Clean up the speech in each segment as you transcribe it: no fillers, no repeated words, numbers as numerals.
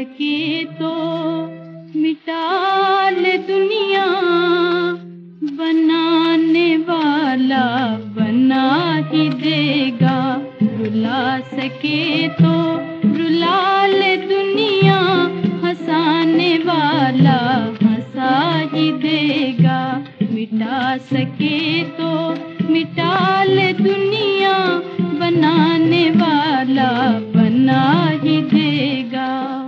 सके तो मिटा ले दुनिया, बनाने वाला बना ही देगा। रुला सके तो रुला ले दुनिया, हंसाने वाला हंसा ही देगा। मिटा सके तो मिटा ले दुनिया, बनाने वाला बना ही देगा।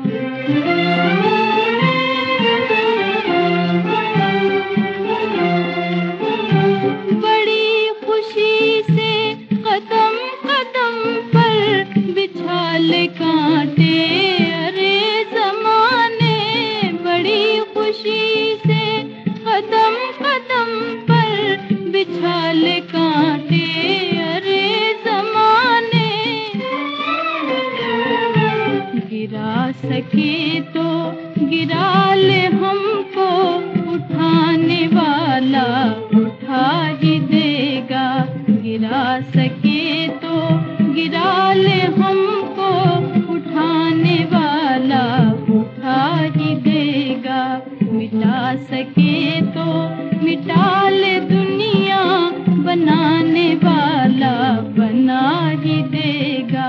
बड़ी खुशी से कदम कदम पर बिछा ले कांटे अरे ज़माने। बड़ी खुशी से कदम कदम पर बिछा ले कांटे अरे ज़माने। गिरा सके तो गिरा ले हमको, उठाने वाला उठा ही देगा। गिरा सके तो गिरा ले हमको, उठाने वाला उठा ही देगा। मिटा सके तो मिटा ले दुनिया, बनाने वाला बना ही देगा।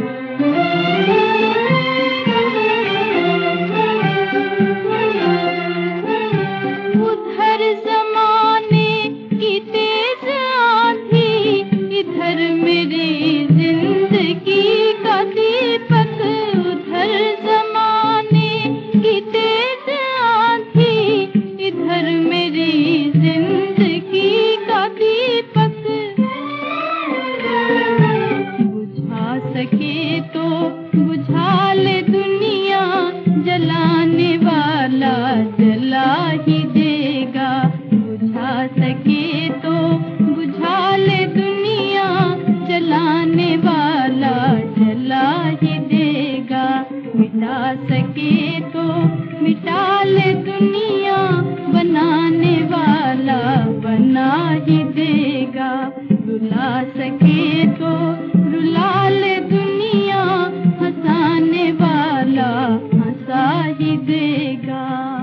उधर ज़माने की तेज आंधी, इधर मेरी जिंदगी का दीपक। उधर ज़माने की तेज आंधी, इधर मेरी जिंदगी का दीपक। बुझा सके तो बुझा ले दुनिया, जलाने वाला जला ही देगा। बुझा सके तो बुझा ले दुनिया, जलाने वाला जला ही देगा। मिटा सके तो मिटा ले दुनिया, बनाने वाला बना ही देगा। रुला सके तो रुला ले दुनिया, हंसाने वाला हंसा ही देगा।